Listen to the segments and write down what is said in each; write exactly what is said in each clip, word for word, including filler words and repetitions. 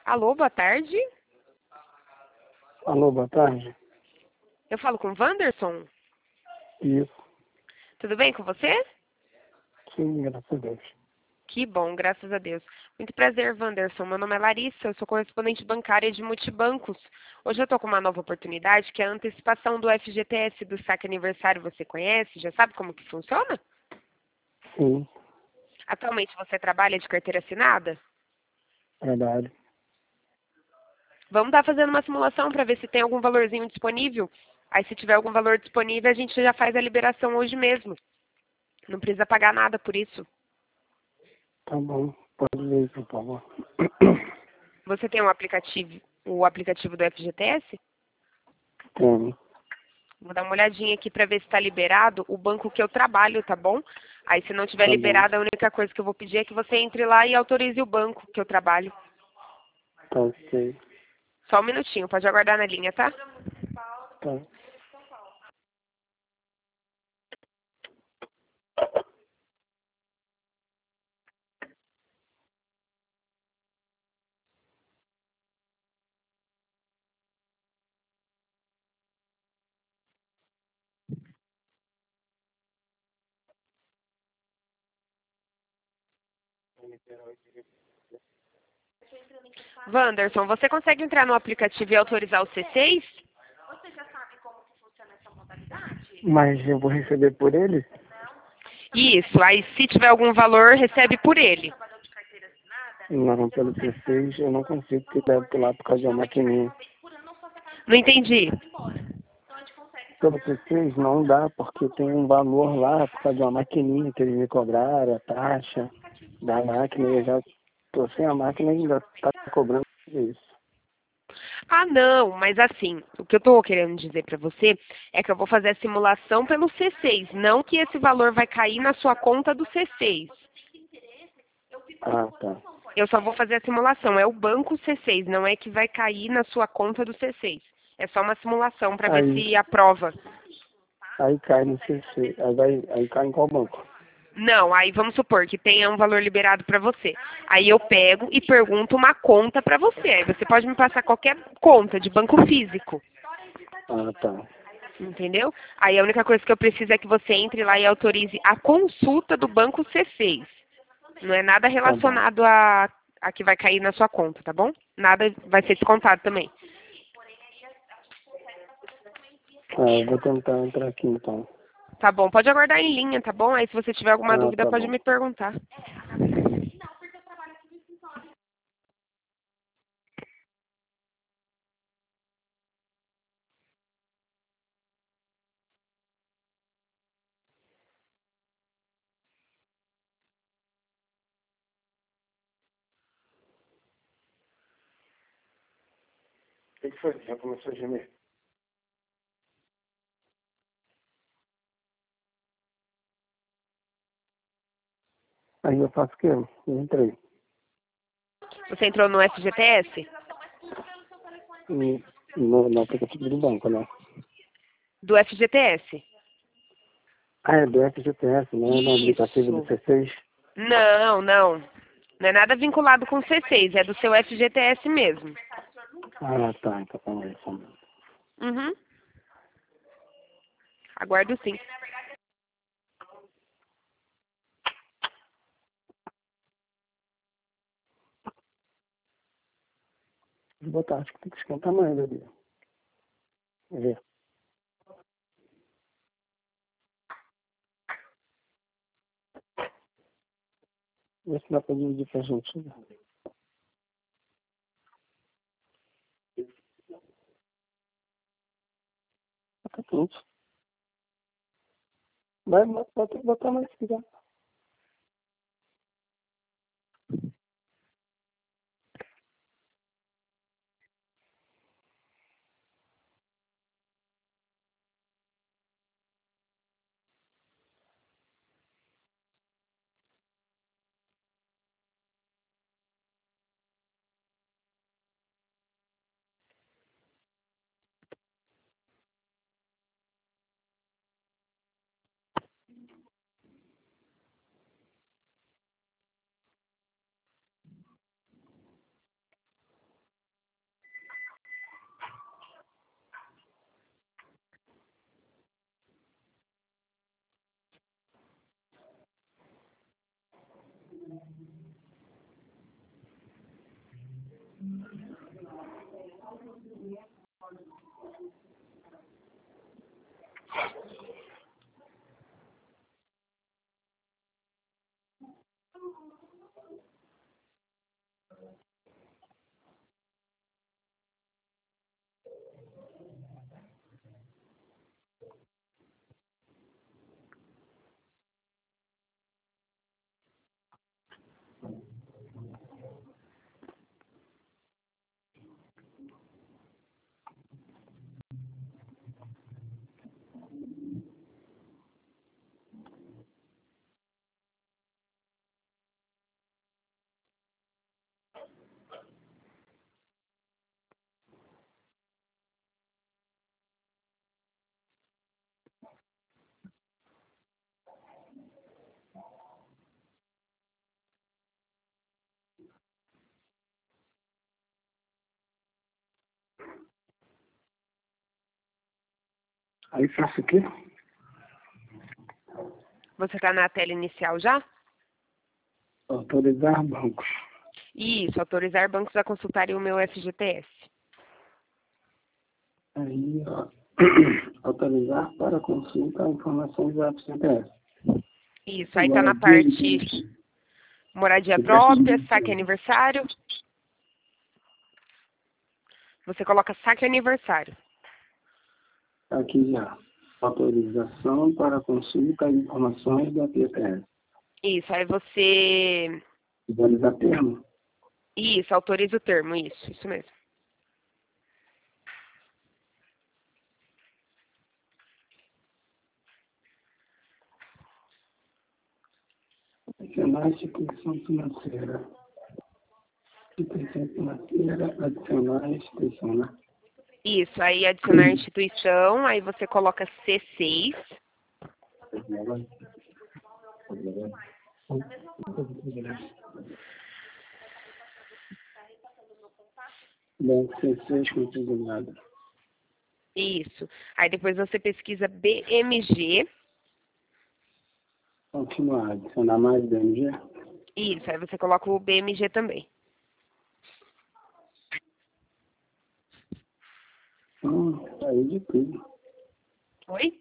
Alô, boa tarde. Alô, boa tarde. Eu falo com o Wanderson. Isso. Tudo bem com você? Sim, graças a Deus. Que bom, graças a Deus. Muito prazer, Wanderson. Meu nome é Larissa, eu sou correspondente bancária de Multibancos. Hoje eu estou com uma nova oportunidade, que é a antecipação do F G T S do saque aniversário. Você conhece? Já sabe como que funciona? Sim, Atualmente você trabalha de carteira assinada? verdade. Vamos estar fazendo uma simulação para ver se tem algum valorzinho disponível. Aí se tiver algum valor disponível, a gente já faz a liberação hoje mesmo. Não precisa pagar nada por isso. Tá bom. Pode ver, por favor. Você tem um aplicativo, o aplicativo do F G T S? Tenho. Vou dar uma olhadinha aqui para ver se está liberado o banco que eu trabalho, tá bom? Aí se não tiver Tá bom. liberado, a única coisa que eu vou pedir é que você entre lá e autorize o banco que eu trabalho. Tá ok. Só um minutinho, pode aguardar na linha, tá? Tá. Wanderson, você consegue entrar no aplicativo e autorizar o C seis? Mas eu vou receber por ele? Isso, aí se tiver algum valor, recebe por ele. Não, pelo C seis eu não consigo, porque deve pular por causa de uma maquininha. Não entendi. Pelo C seis não dá, porque tem um valor lá por causa de uma maquininha que eles me cobraram, a taxa da máquina, e eu já tô sem a máquina e ainda tá cobrando isso. Ah, não, mas assim, o que eu estou querendo dizer para você é que eu vou fazer a simulação pelo C seis, não que esse valor vai cair na sua conta do C seis. Ah, tá. Eu só vou fazer a simulação, é o banco C seis, não é que vai cair na sua conta do C seis. É só uma simulação para ver Aí, se aprova. aí cai no C seis, aí, vai, aí cai em qual banco? Não, aí vamos supor que tenha um valor liberado para você. Aí eu pego e pergunto uma conta para você. Aí você pode me passar qualquer conta de banco físico. Ah, tá. Entendeu? Aí a única coisa que eu preciso é que você entre lá e autorize a consulta do banco C seis. Não é nada Tá bom. relacionado a, a que vai cair na sua conta, tá bom? Nada vai ser descontado também. Ah, eu vou tentar entrar aqui então. Tá bom, pode aguardar em linha, tá bom? Aí se você tiver alguma Ah, dúvida, tá pode bom. me perguntar. O que que foi? Já começou a gemer? Aí eu faço o quê? Eu entrei. Você entrou no F G T S? E no, no aplicativo do banco, né? Do F G T S. Ah, é do F G T S, não é no aplicativo do Isso. C seis? Não, não. Não é nada vinculado com C seis, é do seu F G T S mesmo. Ah, tá. Então calma aí, só um minuto. Uhum. Aguardo sim. Vou botar, acho que tem que esquentar mais ali. Vamos ver. Vê se dá pra dividir pra gente. Tá quente. Vai, bota, botar mais se quiser. Aí faço o quê? Você está na tela inicial já? Autorizar bancos. Isso, autorizar bancos a consultarem o meu F G T S. Aí, ó, autorizar para consulta informações do F G T S. Isso, aí está na parte moradia própria, saque aniversário. Você coloca saque aniversário. Aqui já. Autorização para consulta de informações do F G T S. Isso, aí você... Visualizar termo. Isso, autoriza o termo, isso, isso mesmo. Adicionar instituição financeira. Instituição financeira, adicionar instituição, né? Isso, aí adicionar instituição, aí você coloca C seis. Banco C seis configurado. Isso. Aí depois você pesquisa B M G. Continuar, adicionar mais B M G. Isso, aí você coloca o B M G também. Hum, saiu de tudo. Oi?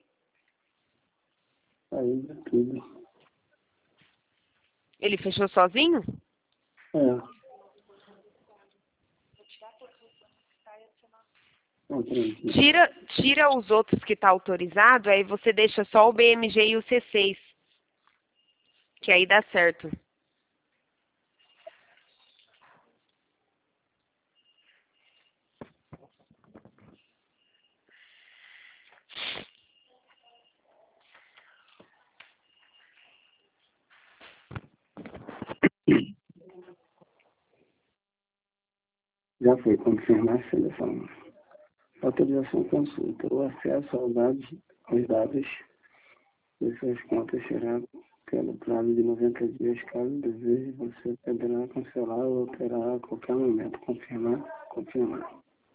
Saiu de tudo. Ele fechou sozinho? É. Não, pronto. Tira, tira os outros que está autorizado, aí você deixa só o B M G e o C seis. Que aí dá certo. Já foi confirmar a seleção. Autorização consulta. O acesso aos dados, aos dados de suas contas será pelo prazo de noventa dias. Caso deseje, você poderá cancelar ou alterar a qualquer momento. Confirmar, confirmar.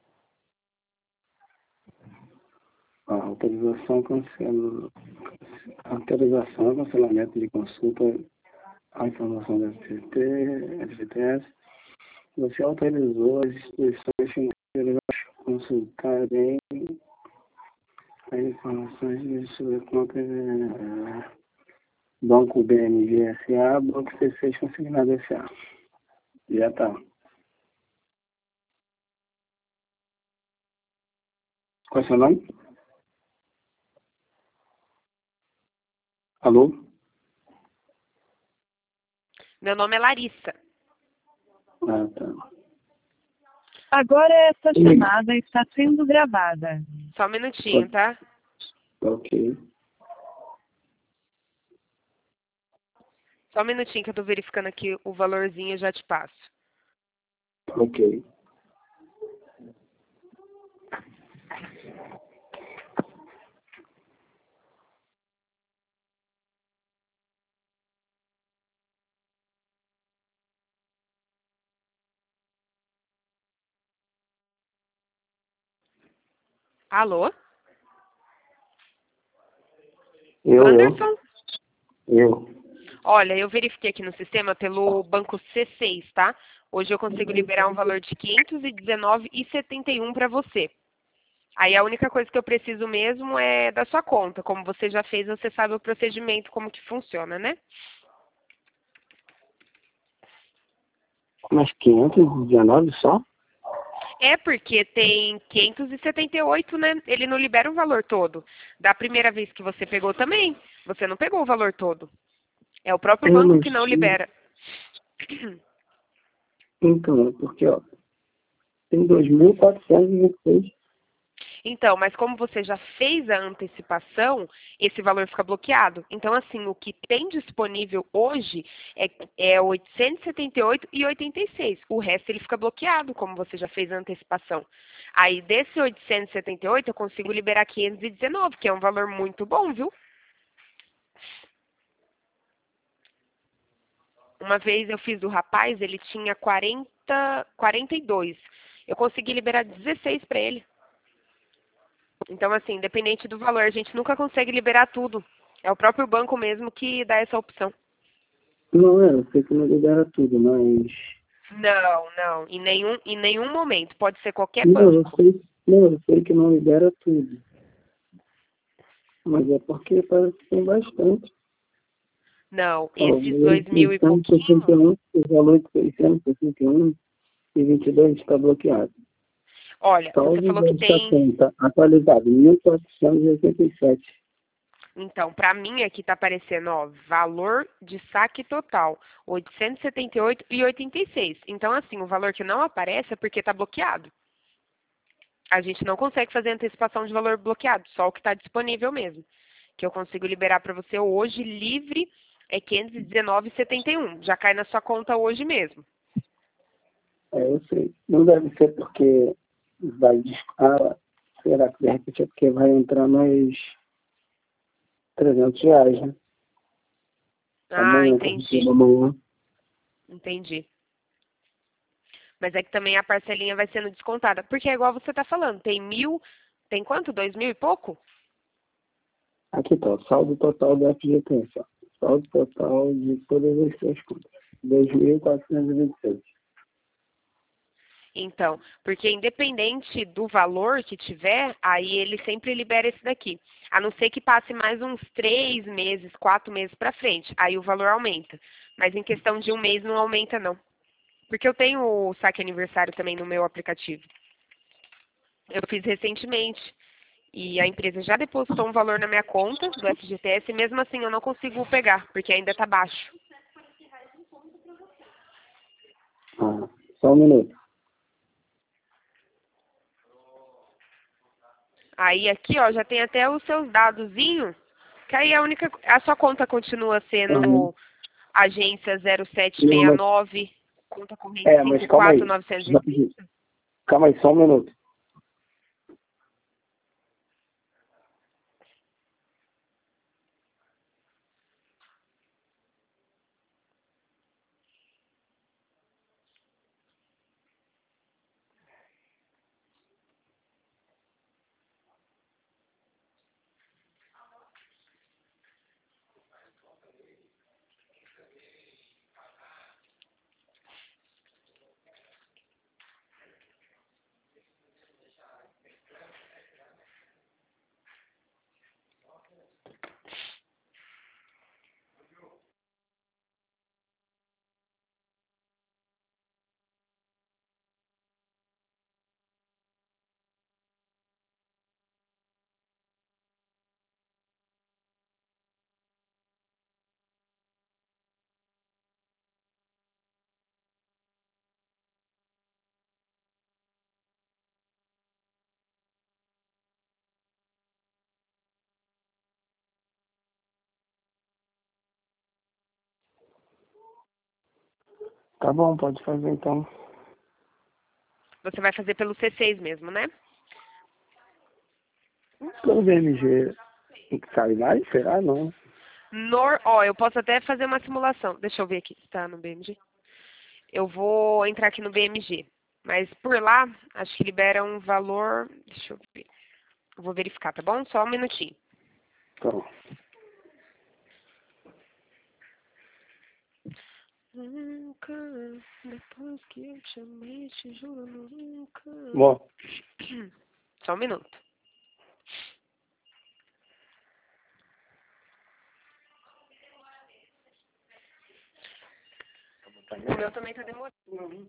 A autorização, cancelo, autorização, cancelamento de consulta à informação da F G T S. Você autorizou as instituições financeiras a consultarem as informações de sua conta, eh, Banco B M G S A, Banco C seis Consignado S A. Já está. Qual é o seu nome? Alô? Meu nome é Larissa. Ah, tá. Agora essa chamada está sendo gravada. Só um minutinho, tá? Ok. Só um minutinho que eu tô verificando aqui o valorzinho e já te passo. Ok. Alô? Eu, Anderson? eu. Eu. Olha, eu verifiquei aqui no sistema pelo banco C seis, tá? Hoje eu consigo liberar um valor de quinhentos e dezenove reais e setenta e um para você. Aí a única coisa que eu preciso mesmo é da sua conta. Como você já fez, você sabe o procedimento, como que funciona, né? Mas quinhentos e dezenove só? É porque tem quinhentos e setenta e oito, né? Ele não libera o valor todo. Da primeira vez que você pegou também, você não pegou o valor todo. É o próprio Eu banco não que não sei. libera. Então, é porque, ó, tem dois mil quatrocentos e vinte e seis. Então, mas como você já fez a antecipação, esse valor fica bloqueado. Então, assim, o que tem disponível hoje é, é oitocentos e setenta e oito reais e oitenta e seis. O resto ele fica bloqueado, como você já fez a antecipação. Aí, desse oitocentos e setenta e oito, eu consigo liberar quinhentos e dezenove, que é um valor muito bom, viu? Uma vez eu fiz do rapaz, ele tinha quarenta, quarenta e dois. Eu consegui liberar dezesseis para ele. Então, assim, independente do valor, a gente nunca consegue liberar tudo. É o próprio banco mesmo que dá essa opção. Não, é, eu sei que não libera tudo, mas... Não, não, em nenhum, em nenhum momento. Pode ser qualquer Não, eu banco. sei, não, eu sei que não libera tudo. Mas é porque parece que tem bastante. Não, Ó, o esses valor dois de mil e seiscentos e sessenta e pouquinho. um, o valor de seiscentos e sessenta e um e vinte e dois está bloqueado. Olha, você Salve falou que desta tem. conta, atualizado, mil quatrocentos e oitenta e sete. Então, para mim aqui está aparecendo, ó, valor de saque total, oitocentos e setenta e oito e oitenta e seis. Então, assim, o valor que não aparece é porque está bloqueado. A gente não consegue fazer antecipação de valor bloqueado, só o que está disponível mesmo. Que eu consigo liberar para você hoje, livre, é quinhentos e dezenove e setenta e um. Já cai na sua conta hoje mesmo. É, eu sei. Não deve ser porque vai... des- Ah, será que de repente é porque vai entrar mais trezentos reais, né? Ah, Amanhã, quando entendi. for amanhã. Entendi. Mas é que também a parcelinha vai sendo descontada. Porque é igual você está falando, tem mil, tem quanto? Dois mil e pouco? Aqui tá, o saldo total do F G T S, ó. Saldo total de todas as suas contas. dois mil quatrocentos e vinte e seis. Então, porque independente do valor que tiver, aí ele sempre libera esse daqui. A não ser que passe mais uns três meses, quatro meses para frente. Aí o valor aumenta. Mas em questão de um mês não aumenta, não. Porque eu tenho o saque aniversário também no meu aplicativo. Eu fiz recentemente. E a empresa já depositou um valor na minha conta do F G T S e mesmo assim eu não consigo pegar, porque ainda está baixo. Ah, só um minuto. Aí aqui, ó, já tem até os seus dadozinhos, que aí a única, a sua conta continua Uhum. sendo agência zero sete Não, seis mas, nove, conta corrente é, mas cinco calma quatro aí. nove três zero. Calma aí, só um minuto. Tá bom, pode fazer então. Você vai fazer pelo C seis mesmo, né? Pelo B M G, tem que sair mais? Será? Não. Nor, ó, eu posso até fazer uma simulação. Deixa eu ver aqui se tá no B M G. Eu vou entrar aqui no B M G. Mas por lá, acho que libera um valor. Deixa eu ver. Eu vou verificar, tá bom? Só um minutinho. Então, Nunca, depois que eu te amei, te juro nunca. bom, Só um minuto. O meu também tá demorando.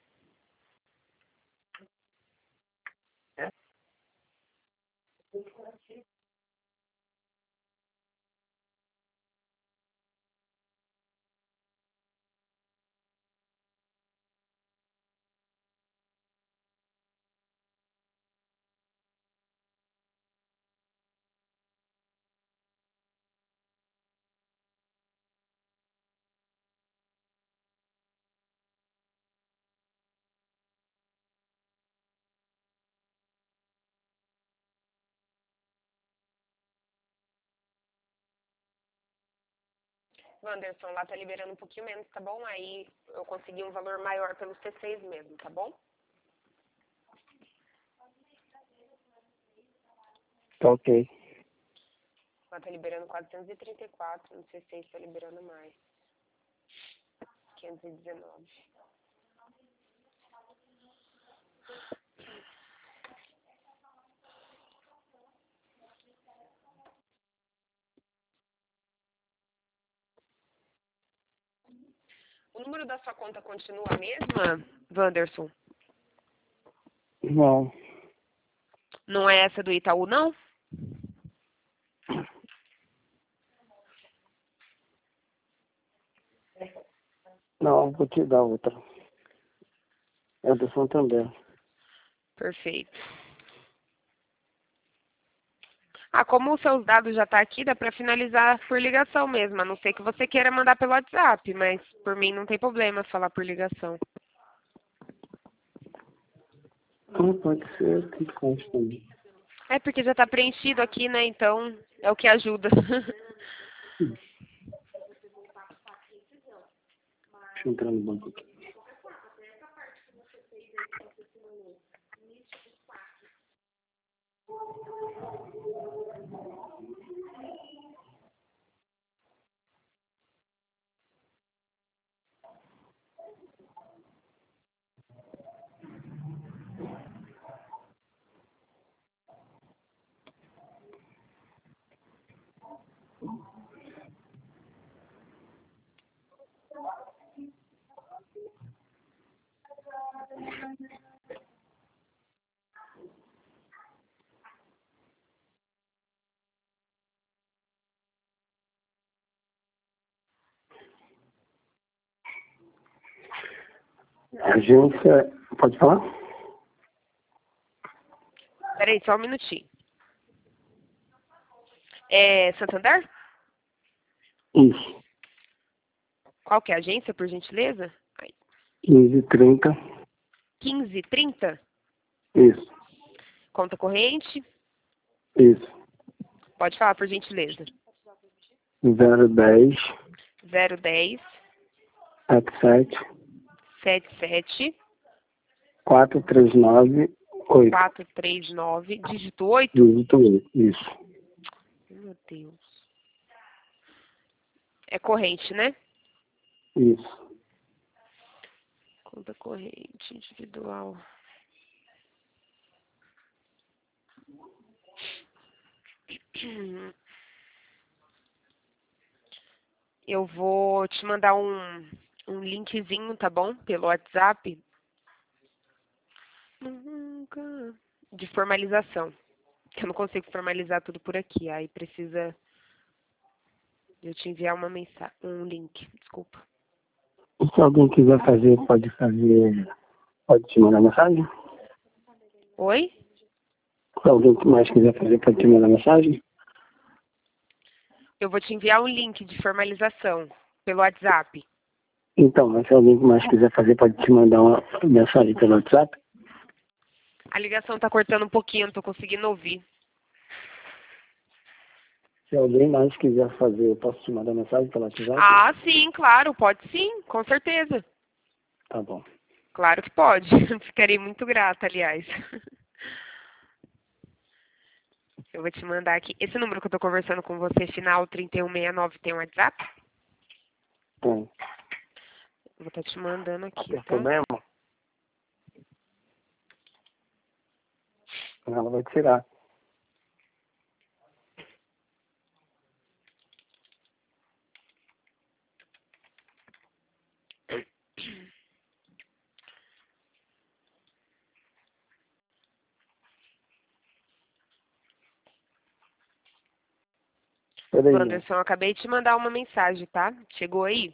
Wanderson, lá tá liberando um pouquinho menos, tá bom? Aí eu consegui um valor maior pelo C seis mesmo, tá bom? Tá ok. Ela tá liberando quatrocentos e trinta e quatro, no C seis tá liberando mais. quinhentos e dezenove. O número da sua conta continua a mesma, Wanderson? Não. Não é essa do Itaú, não? Não, vou te dar outra. É do Santander. Perfeito. Ah, como os seus dados já estão aqui, dá para finalizar por ligação mesmo. A não ser que você queira mandar pelo WhatsApp, mas por mim não tem problema falar por ligação. Ah, pode ser, que consta também. É porque já está preenchido aqui, né? Então é o que ajuda. Deixa eu entrar no banco aqui. Agência, pode falar? Peraí, só um minutinho. É Santander? Isso. Qual que é a agência, por gentileza? Ai, quinze, trinta. quinze trinta? Isso. Conta corrente? Isso. Pode falar, por gentileza. zero dez, zero dez, sete sete, sete sete, quatro três nove, oito. quatro três nove, dígito oito? Dígito oito. Isso. Meu Deus. É corrente, né? Isso. Conta corrente individual. Eu vou te mandar um, um linkzinho, tá bom? Pelo WhatsApp. Nunca. De formalização. Eu não consigo formalizar tudo por aqui. Aí precisa de eu te enviar uma mensagem, um link. Desculpa. E se alguém quiser fazer, pode fazer, pode te mandar mensagem? Oi? Se alguém mais quiser fazer, pode te mandar mensagem? Eu vou te enviar um link de formalização pelo WhatsApp. Então, mas se alguém mais quiser fazer, pode te mandar uma mensagem pelo WhatsApp? A ligação tá cortando um pouquinho, não tô conseguindo ouvir. Se alguém mais quiser fazer, eu posso te mandar mensagem pelo WhatsApp? Ah, sim, claro, pode sim, com certeza. Tá bom. Claro que pode. Ficarei muito grata, aliás. Eu vou te mandar aqui. Esse número que eu tô conversando com você, final trinta e um sessenta e nove, tem um WhatsApp? Tem. Eu vou estar te mandando aqui, Apertou tá? mesmo? Ela vai tirar. Peraí. Wanderson, eu acabei de te mandar uma mensagem, tá? Chegou aí?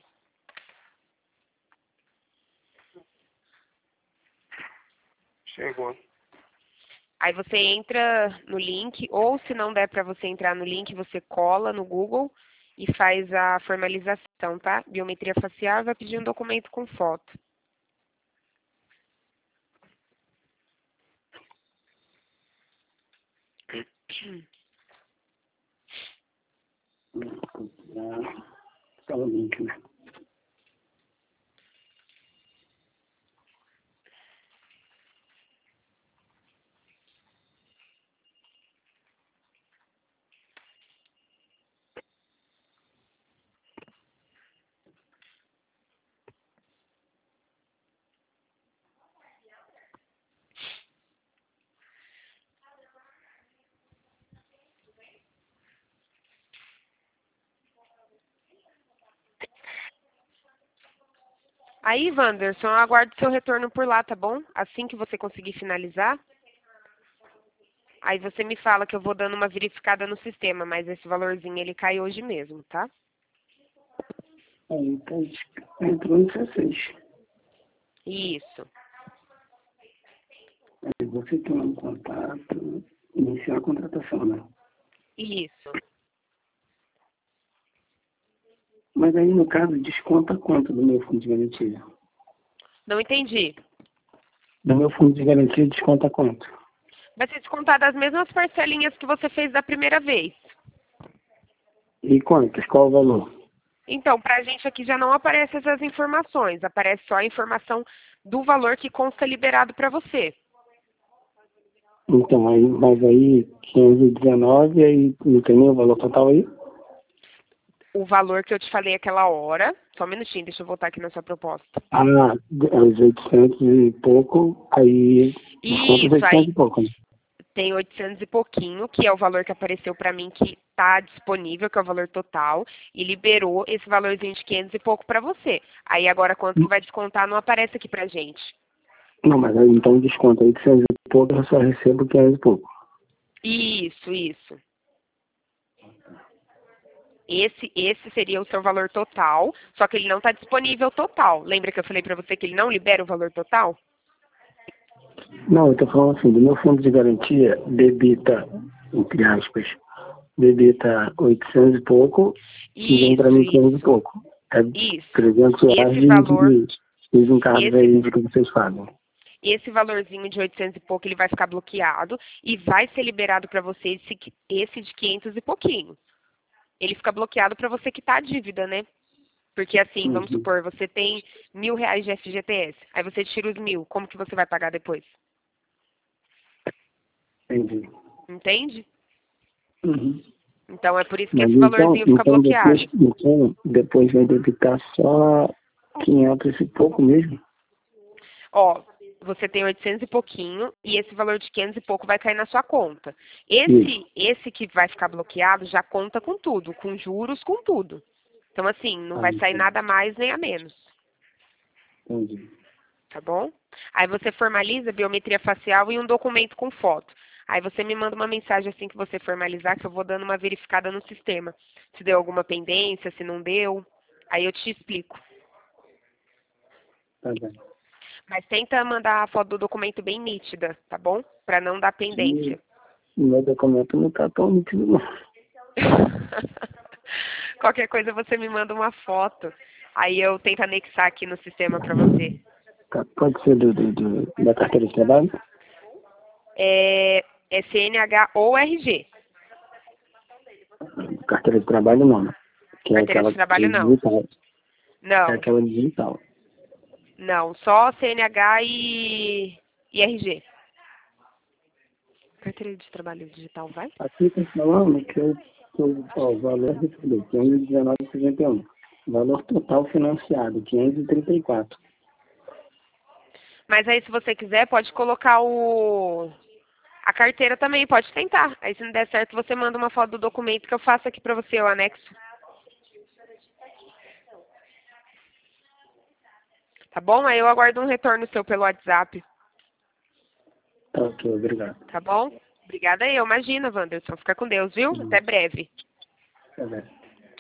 Chegou. Aí você entra no link, ou se não der para você entrar no link, você cola no Google e faz a formalização, tá? Biometria facial, vai pedir um documento com foto. Tá o link, né? Aí, Wanderson, eu aguardo seu retorno por lá, tá bom? Assim que você conseguir finalizar, aí você me fala que eu vou dando uma verificada no sistema, mas esse valorzinho ele cai hoje mesmo, tá? Aí tá, entrou em dezesseis. Isso. Aí você tem um contato, iniciar a contratação, né? Isso. Mas aí, no caso, desconta quanto do meu fundo de garantia? Não entendi. Do meu fundo de garantia, desconta quanto? Vai ser descontado as mesmas parcelinhas que você fez da primeira vez. E quantas? Qual o valor? Então, para a gente aqui já não aparecem essas informações. Aparece só a informação do valor que consta liberado para você. Então, aí, mas aí, quinhentos e dezenove, aí não tem nem o valor total aí? O valor que eu te falei aquela hora. Só um minutinho, deixa eu voltar aqui na sua proposta. Ah, os oitocentos e pouco, aí desconta os Isso, oitocentos aí e pouco, né? tem oitocentos e pouquinho, que é o valor que apareceu para mim que está disponível, que é o valor total, e liberou esse valorzinho de quinhentos e pouco para você. Aí agora quanto que vai descontar não aparece aqui pra gente. Não, mas aí então desconta oitocentos e pouco, eu só recebo quinhentos e pouco. Isso, isso. Esse, esse seria o seu valor total, só que ele não está disponível total. Lembra que eu falei para você que ele não libera o valor total? Não, eu tô falando assim, do meu fundo de garantia, debita, entre aspas, debita oitocentos e pouco e vem pra Isso, mim quinhentos e isso, pouco. É isso. trezentos reais Esse de, valor, de, de encargos esse, aí de que vocês fazem. esse valorzinho de oitocentos e pouco, ele vai ficar bloqueado e vai ser liberado para você esse, esse de quinhentos e pouquinho. Ele fica bloqueado para você quitar a dívida, né? Porque assim, vamos Uhum. supor, você tem mil reais de F G T S, aí você tira os mil, como que você vai pagar depois? Entendi. Entende? Uhum. Então é por isso que Mas esse então, valorzinho fica então, bloqueado. depois, então depois vai debitar só quinhentos e pouco mesmo? Ó, você tem oitocentos e pouquinho e esse valor de quinhentos e pouco vai cair na sua conta. Isso. Esse, esse que vai ficar bloqueado já conta com tudo, com juros, com tudo. Então assim, não Ah, vai sair entendi. nada mais nem a menos, Entendi. tá bom? Aí você formaliza a biometria facial e um documento com foto. Aí você me manda uma mensagem assim que você formalizar, que eu vou dando uma verificada no sistema. Se deu alguma pendência, se não deu, aí eu te explico. Tá bem. Mas tenta mandar a foto do documento bem nítida, tá bom? Para não dar E pendência. o meu documento não tá tão nítido, não. Qualquer coisa você me manda uma foto. Aí eu tento anexar aqui no sistema para você. Tá, pode ser do, do, do- da carteira de trabalho? É, é C N H ou R G. Carteira de trabalho não, né? Que é Carteira aquela de trabalho não. digital. É Não, aquela digital. não. Só C N H e, e R G. Carteira de trabalho digital vai? Aqui tá falando que, eu, que eu, ó, o valor recebido, quinhentos e dezenove vírgula sessenta e um. Valor total financiado, quinhentos e trinta e quatro. Mas aí se você quiser pode colocar o... A carteira também, pode tentar. Aí se não der certo você manda uma foto do documento que eu faço aqui para você, o anexo. Tá bom? Aí eu aguardo um retorno seu pelo WhatsApp. Tá, ok, obrigado. Tá bom? Obrigada aí. Imagina, Wanderson. Fica com Deus, viu? Uhum. Até breve. Tá bem.